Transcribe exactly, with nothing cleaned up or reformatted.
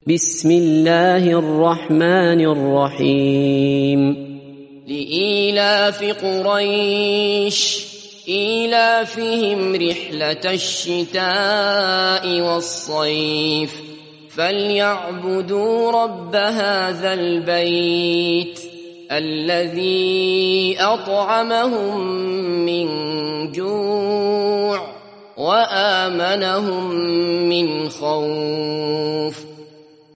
بسم الله الرحمن الرحيم لإيلاف قريش إيلافهم رحلة الشتاء والصيف فليعبدوا رب هذا البيت الذي أطعمهم من جوع وآمنهم من خوف